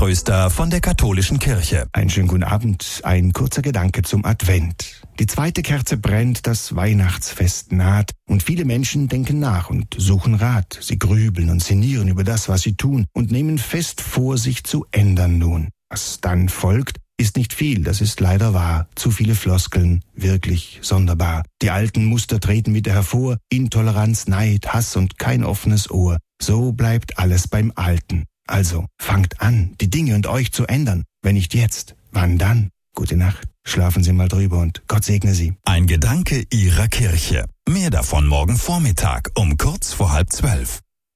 Heilströster von der katholischen Kirche. Einen schönen guten Abend, ein kurzer Gedanke zum Advent. Die zweite Kerze brennt, das Weihnachtsfest naht und viele Menschen denken nach und suchen Rat. Sie grübeln und sinnieren über das, was sie tun und nehmen fest vor, sich zu ändern nun. Was dann folgt, ist nicht viel, das ist leider wahr. Zu viele Floskeln, wirklich sonderbar. Die alten Muster treten wieder hervor, Intoleranz, Neid, Hass und kein offenes Ohr. So bleibt alles beim Alten. Also, fangt an, die Dinge und euch zu ändern. Wenn nicht jetzt, wann dann? Gute Nacht, schlafen Sie mal drüber und Gott segne Sie. Ein Gedanke Ihrer Kirche. Mehr davon morgen Vormittag um kurz vor 11:30.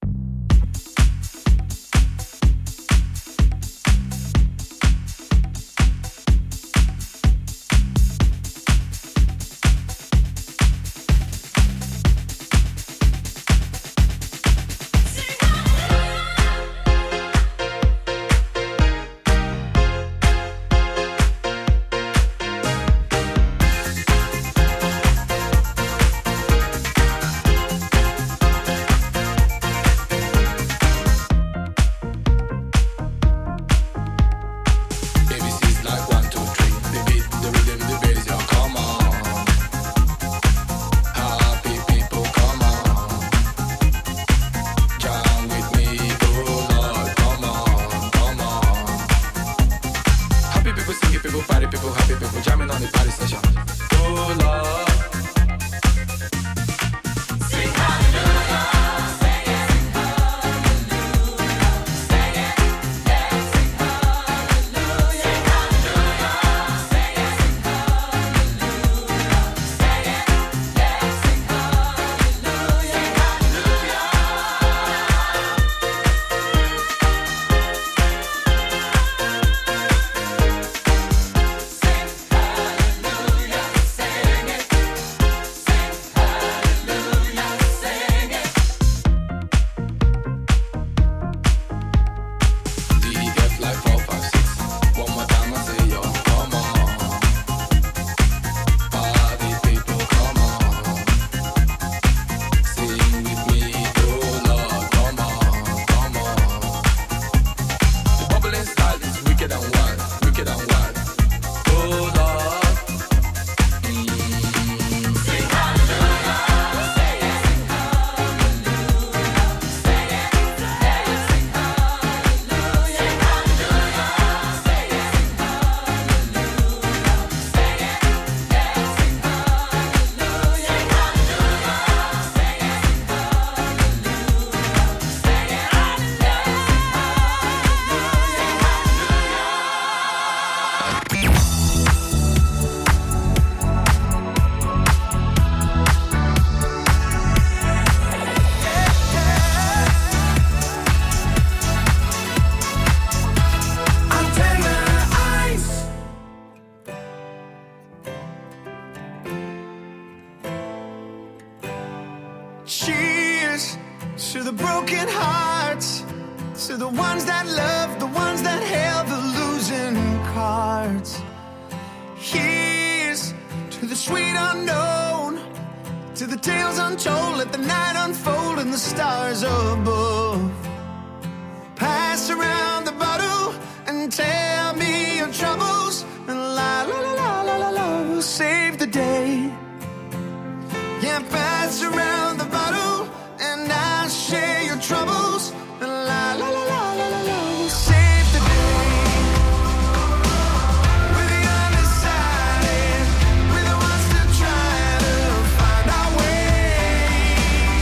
Cheers to the broken hearts, to the ones that love, the ones that held the losing cards. Here's to the sweet unknown, to the tales untold, let the night unfold and the stars above. Pass around the bottle and tell me your troubles, and la la la la la la la, we'll save the day. Yeah, pass around the bottle and I'll share your troubles, and la la la la la la la, we'll save the day. We're the undecided, we're the ones to try to find our way.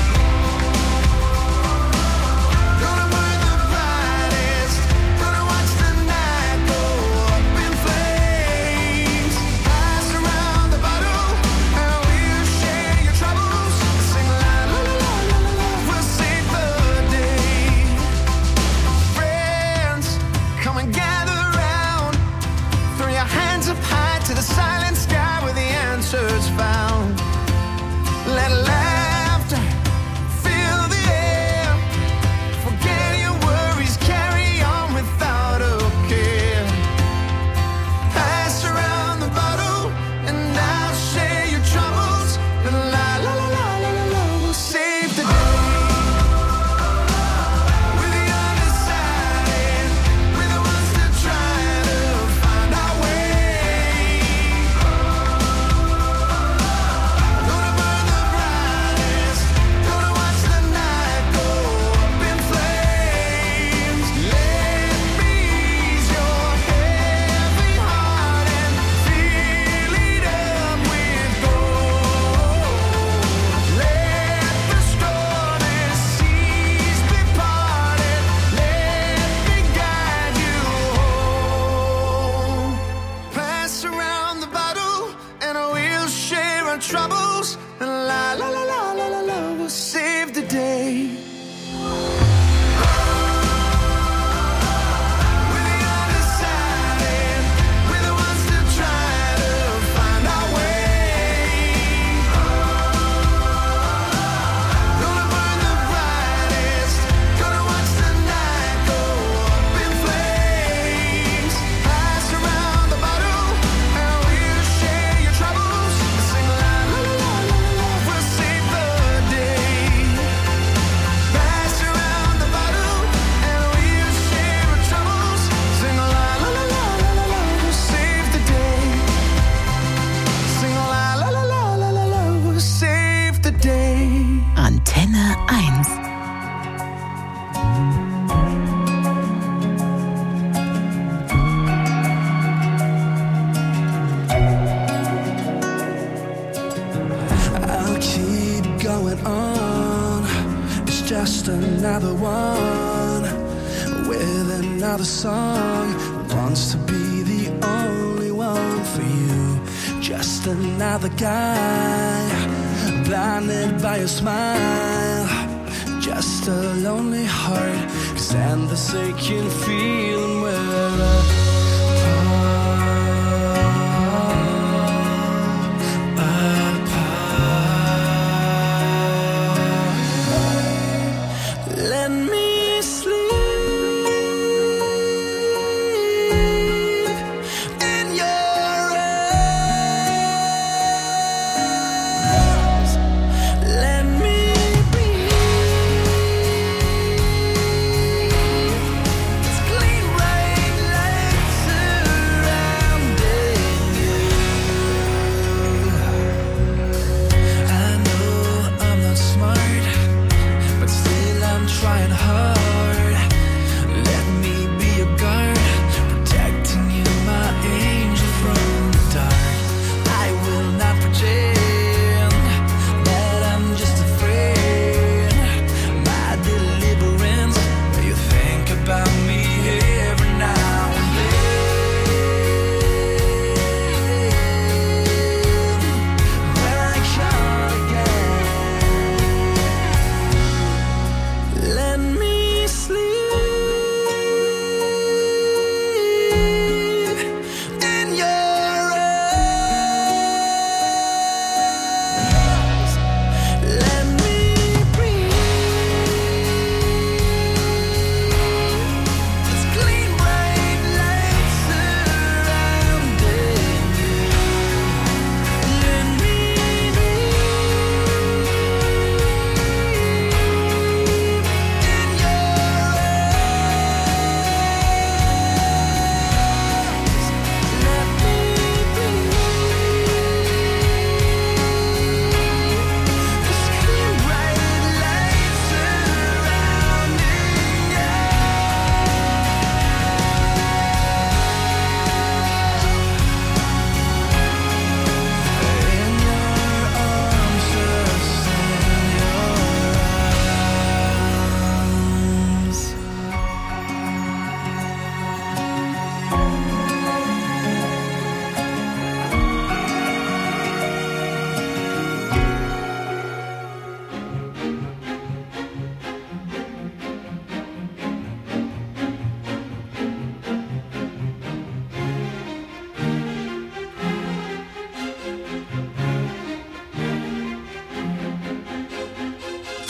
Gonna burn the brightest, gonna watch the night go up in flames. Pass around the bottle and we'll share your troubles, sing la la la la la la la, we'll save the day. Friends, come and gather round, throw your hands up high to the silent sky where the answer's found. Let laughter fill the air, forget your worries, carry on without a care. Pass around the bottle and I'll share your troubles, and la la la la la la la, we'll save the day. We're the undecided, we're the ones to our troubles, and la la la la la la la will save the day. Antenne 1. I'll keep going on. It's just another one with another song. Wants to be the only one for you. Just another guy blinded by your smile. Just a lonely heart, 'cause I'm the second feeling well.